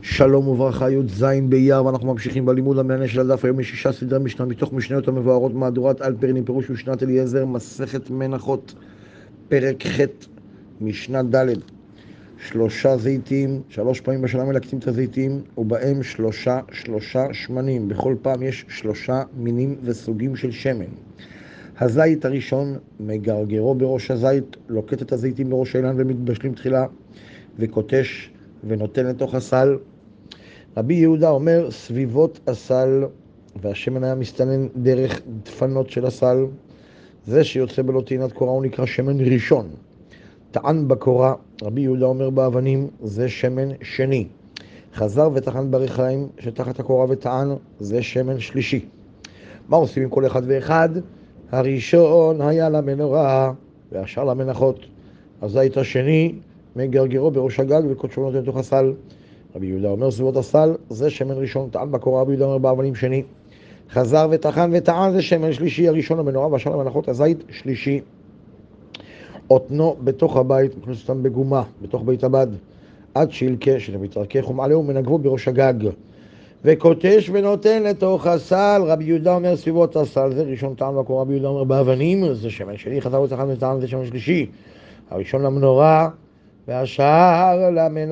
שלום וברכה, י"ז באייר, ואנחנו ממשיכים בלימוד המענה של הדף. היום יש 6 סדרי משנה מתוך משניות המבוארות מהדורת אלפרין עם פירוש משנת אליעזר, מסכת מנחות, פרק ח', משנה ד'. 3 זיתים, 3 פעמים בשנה מלקטים את הזיתים, ובהם שלושה שמנים. בכל פעם יש 3 מינים וסוגים של שמן. הזית הראשון מגרגרו בראש הזית, לוקט את הזיתים בראש האילן ומתבשלים תחילה, וקוטש ונותן לתוך הסל. רבי יהודה אומר סביבות הסל, והשמן היה מסתנן דרך דפנות של הסל. זה שיוצא בלא טעינת קורה הוא נקרא שמן ראשון. טען בקורה, רבי יהודה אומר באבנים, זה שמן שני. חזר וטחן ברכיים שתחת הקורה וטען, זה שמן שלישי. מה עושים עם כל אחד ואחד? הראשון היה למנורה והשאר למנחות. הזית השני מגרגרו בראש הגג וקודשו נותן לתוך הסל. רבי יהודה אומר סביבות הסל, זה שמן ראשון. טען בקורה, רבי יהודה אומר באבנים שני. חזר וטחן וטען, זה שמן שלישי. הראשון למנורה והשאר למנחות, הזית שלישי. אותנו בתוך הבית, מכניס אותם בגומה, בתוך בית הבד, עד שילקה, שמתרכך ומעלה ומנגבו בראש הגג. וקוטש ונותן לתוך הסל. רבי יהודה אומר סביבות הסל, זה ראשון. טען בקורה, רבי יהודה אומר באבנים, זה שמן שני. חזר וטחן וטען, זה שמן שלישי. הראשון למנורה והשאר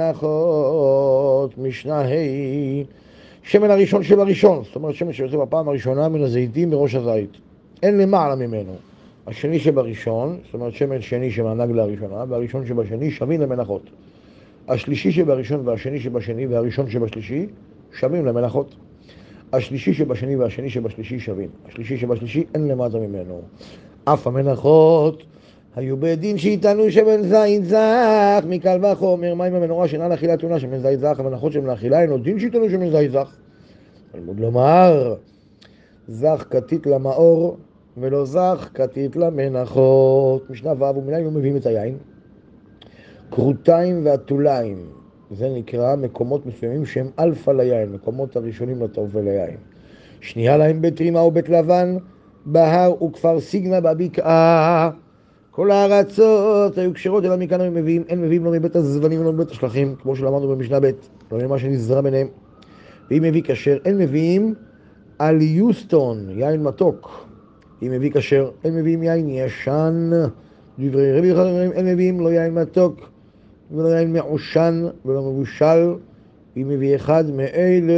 למנחות. משנה ה' שמן הראשון שבראשון, זאת אומרת שמן שיוצא בפעם הראשונה מן הזיתים בראש הזית, אין למעלה ממנו. השני שבראשון, זאת אומרת שמן שני שמענג לראשונה, והראשון שבשני שווים למנחות. השלישי שבראשון והשני שבשני והראשון שבשלישי שווים למנחות. השלישי שבשני והשני שבשלישי שווים. השלישי שבשלישי אין למטה ממנו. אף המנחות היו בדין שיטענו שמן זית זך מקל וחומר. מה עם המנורה שאינה לאכילה טעונה שמן זית זך? המנחות שמן לאכילה אינו דין שיטענו שמן זית זך. תלמוד לומר, זך כתית למאור ולא זך כתית למנחות. משנה ו' ומנין לא מביאים את היין? קרוטיים והתוליים, זה נקרא מקומות מסוימים שהם אלפא ליין, מקומות הראשונים לטוב וליין. שנייה להם בית רימה או בית לבן, בהר וכפר סיגנה בבקעה. כל הארצות היו כשרות אלא מכאן הם מביאים, אין מביאים לא מבית הזבנים ולא מבית השלכים, כמו שלמדנו במשנה ב', לא ממה שנזרע ביניהם. ואם מביא כשר, אין מביאים על יוסטון, יין מתוק. אם מביא כשר, אין מביאים יין ישן. דברי רבי יוחנן, אין מביאים לא יין מתוק ולא יין מעושן ולא מבושל. אם מביא אחד מאלה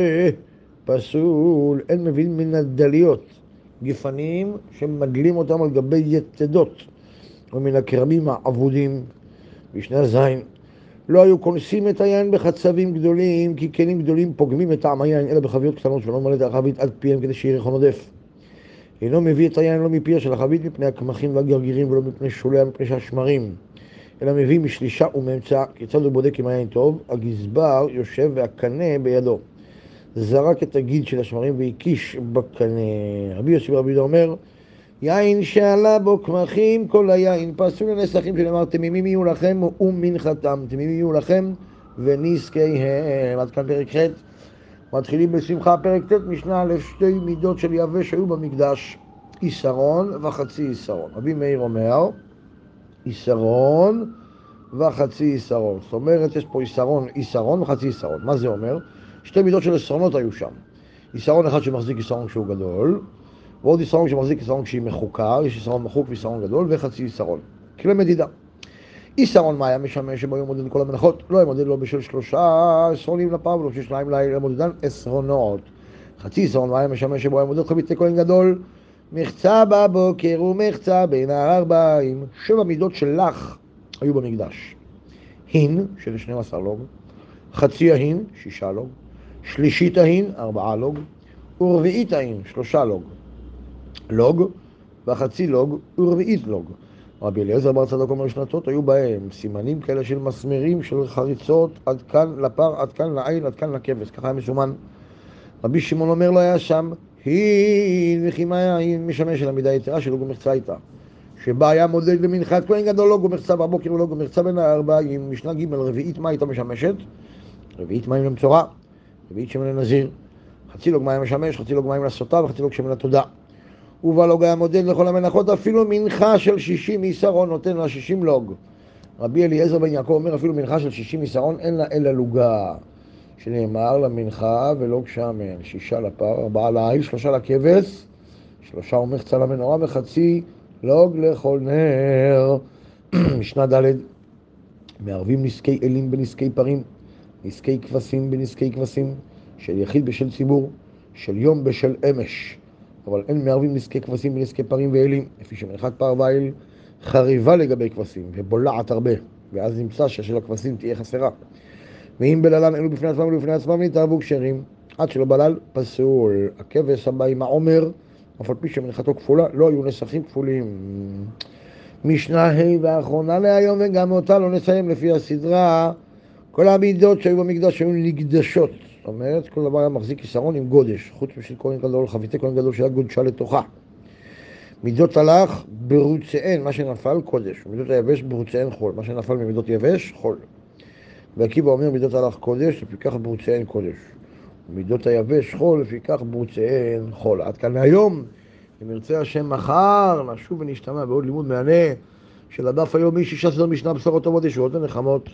פסול. אין מביאים מן הדליות, גפנים שמדלים אותם על גבי יתדות, ומן הכרמים העבודים. משנה זין לא היו כונסים את היין בחצבים גדולים, כי כלים גדולים פוגמים את טעם היין, אלא בחביות קטנות שלא מלא את החבית עד פיהם כדי שיהיה ריחון עודף. אינו מביא את היין לא מפיה של החבית מפני הקמחים והגרגירים ולא מפני שוליה מפני שהשמרים, אלא מביא משלישה ומאמצע. כיצד הוא בודק אם היין טוב? הגזבר יושב והקנה בידו, זרק את הגיד של השמרים והקיש בקנה. רבי יוסי רבי יהודה אומר יין שעלה בו קמחים כל היין פסול לנסחים, שנאמר תמימים יהיו לכם ומנחתם, תמימים יהיו לכם ונזקיהם. עד כאן פרק ח'. מתחילים בשמחה פרק ט'. משנה לשתי מידות של יבש שהיו במקדש, איסרון וחצי איסרון. רבי מאיר אומר איסרון וחצי איסרון, זאת אומרת יש פה איסרון וחצי איסרון. מה זה אומר? שתי מידות של איסרונות היו שם. איסרון אחד שמחזיק איסרון כשהוא גדול, ועוד איסרון שמחזיק איסרון כשהיא מחוקה. יש איסרון מחוק ואיסרון גדול וחצי איסרון, כלי מדידה. איסרון מה היה משמש שבו היו מודד כל המנחות? לא היה מודד לו בשל 3 עשרונים לפעם ולא בשל 2 למודדן עשרונות. חצי איסרון מה היה משמש שבו היה מודד חבית לכהן גדול, מחצה בבוקר ומחצה בין הארבעים. 7 מידות של לך היו במקדש. הין של 12 לוג, חצי ההין 6 לוג, שלישית ההין 4 לוג, ורביעית ההין 3 לוג. לוג וחצי לוג ורביעית לוג. רבי אליעזר בר צדוק אומר שנתות היו בהם סימנים כאלה של מסמרים של חריצות, עד כאן לפר, עד כאן לעין, עד כאן לכבש, ככה היה מסומן. רבי שמעון אומר לא היה שם הין, וכי מה היה הין משמש של המידה יתרה של לוג ומחצה איתה, שבה היה מודד למנחת כהן גדול לוג ומחצה בבוקר ולוג ומחצה בין הארבעים. משנה ג' רביעית מה הייתה משמשת? רביעית מים למצורע, רביעית שמן לנזיר. חצי לוג מים משמש, חצי לוג מים לסוטה וחצי לוג שמן לתודה. ובלוג היה מודד לכל המנחות, אפילו מנחה של 60 איסרון נותן לה 60 לוג. רבי אליעזר בן יעקב אומר אפילו מנחה של 60 איסרון אין לה אלא לוגה. שנאמר למנחה ולא גשמן, 6 לפר, 4 לעיל, 3 לכבש, 3 ומחצה למנורה וחצי לוג לכל נר. משנה ד' מערבים נזקי אלים בנזקי פרים, נזקי כבשים בנזקי כבשים, של יחיד בשל ציבור, של יום בשל אמש, אבל אין מערבים נזקי כבשים בנזקי פרים ואלים, לפי שמנחת פר ואיל חריבה לגבי כבשים ובולעת הרבה, ואז נמצא ששל הכבשים תהיה חסרה. ואם בללן אלו בפני עצמם ולפני עצמם יתערבו כשרים, עד שלא בלל פסול. הכבש הבא עם העומר, אף על פי שמנחתו כפולה, לא היו נסכים כפולים. משנה ה' והאחרונה להיום, וגם אותה לא נסיים לפי הסדרה. כל המידות שהיו במקדש היו נקדשות, זאת אומרת כל דבר היה מחזיק כיסרון עם גודש, חוץ משל כהן גדול, חביתי כהן גדול שהיה גודשה לתוכה. מידות הלך ברוצאין, מה שנפל קודש, מידות היבש ברוצאין חול, מה שנפל ממידות יבש חול. ועקיבא אומר מידות הלך קודש, לפיכך ברוצאין קודש, ומידות היבש חול, לפיכך ברוצאין חול. עד כאן להיום. אם ירצה השם מחר נשוב ונשתמע בעוד לימוד מענה של הדף היומי 6 סדר משנה בשורות טובות ישועות ונחמות.